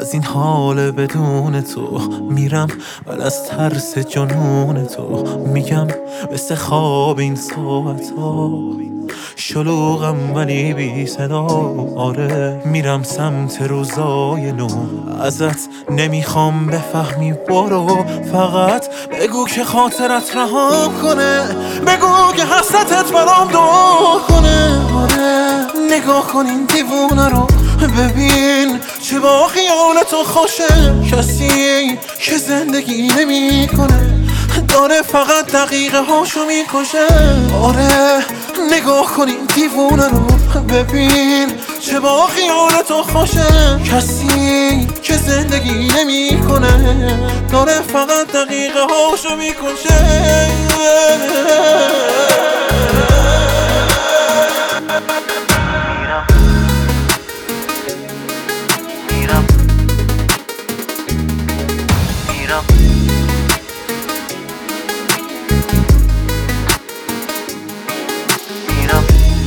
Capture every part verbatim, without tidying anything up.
از این حال بدون تو میرم، ولی از ترس جنون تو میگم مثل خواب این ساعت ها شلوغم ولی بی صدا. آره میرم سمت روزای نو، ازت نمیخوام بفهمی، برو فقط بگو که خاطرت رها کنه، بگو که حسرتت برام دعا کنه. آره نگاه کن این دیوونه رو، ببین چه با خیال تو خوشه. کسی که زندگی نمی کنه داره فقط دقیقه هاشو میکشه. آره نگاه کن این دیوونه رو، ببین چه با خیال تو خوشه. کسی که زندگی نمی کنه داره فقط دقیقه هاشو میکشه. میرم میرم میرم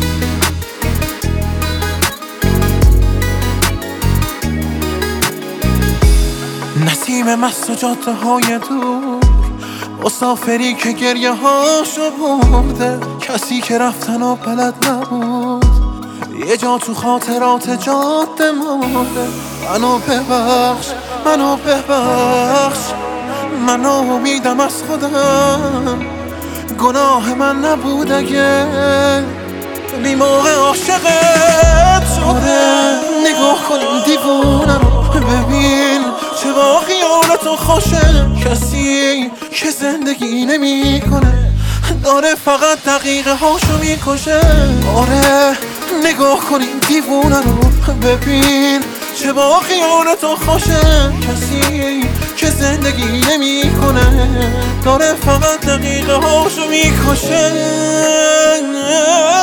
نسیم مست و جاده های دور، مسافری که گریه هاشو برده، کسی که رفتن و بلد نبود یه جا تو خاطرات جاده مرده. منو ببخش منو ببخش، منو امیدم از خودم، گناه من نبود اگه بی موقع عاشقت شده. نگاه کن این دیوونه رو، ببین چه با خیال تو خوشه. کسی که زندگی نمی کنه داره فقط دقیقه هاشو میکشه. آره نگاه کن این دیوونه رو، ببین چه با خیال تو خوشه. کسی که زندگی نمی کنه داره فقط دقیقه هاشو میکشه.